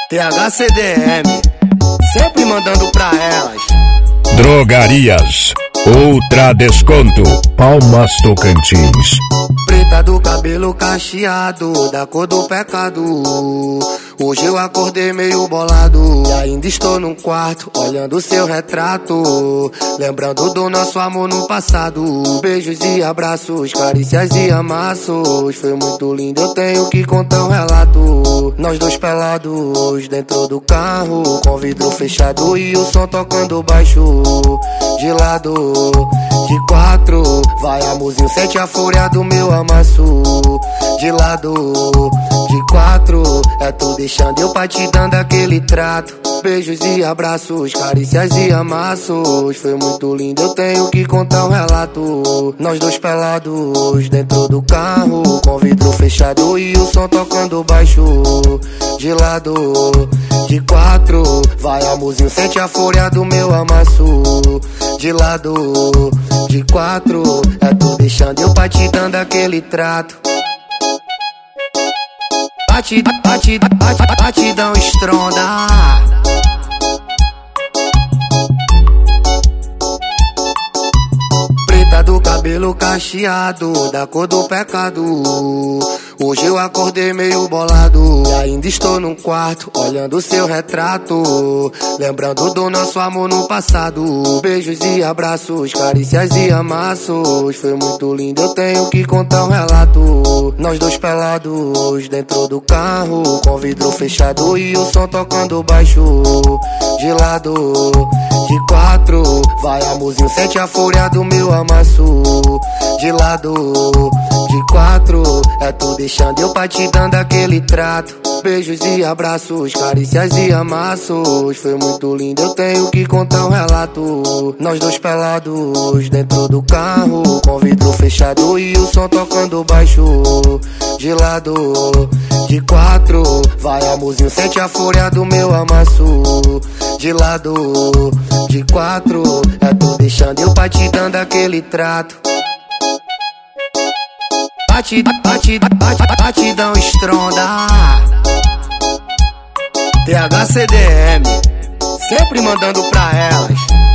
THCDM, sempre mandando pra elas. Drogarias Ultra Desconto, Palmas Tocantins. Preta do cabelo cacheado, da cor do pecado. Hoje eu acordei meio bolado e ainda estou num quarto, olhando seu retrato, lembrando do nosso amor no passado. Beijos e abraços, carícias e amassos, foi muito lindo, eu tenho que contar um relato. Nós dois pelados dentro do carro, com vidro fechado e o som tocando baixo. De lado, de quatro, vai amorzinho, sente a fúria do meu amasso. De lado, de quatro, é tu deixando eu pra te dando aquele trato. Beijos e abraços, carícias e amassos, foi muito lindo, eu tenho que contar um relato. Nós dois pelados dentro do carro, com vidro fechado e o som tocando baixo. De lado, de quatro, vai amorzinho, sente a fúria do meu amasso. De lado, de quatro, é tu deixando eu pra te dando aquele trato. Batidão estronda. Preta do cabelo cacheado, da cor do pecado. Hoje eu acordei meio bolado e ainda estou num quarto, olhando seu retrato, lembrando do nosso amor no passado. Beijos e abraços, carícias e amassos, foi muito lindo, eu tenho que contar um relato. Nós dois pelados dentro do carro, com vidro fechado e o som tocando baixo. De lado, de quatro, vai amorzinho, sente a fúria do meu amasso. De lado, de quatro, é tu deixando eu pra te dando aquele trato. Beijos e abraços, carícias e amassos, foi muito lindo, eu tenho que contar um relato. Nós dois pelados dentro do carro, com vidro fechado e o som tocando baixo. De lado, de quatro, vai amorzinho, sente a fúria do meu amasso. De lado, de quatro, é tu deixando eu pra te dando aquele trato. Batidão estronda. THCDM, sempre mandando pra elas.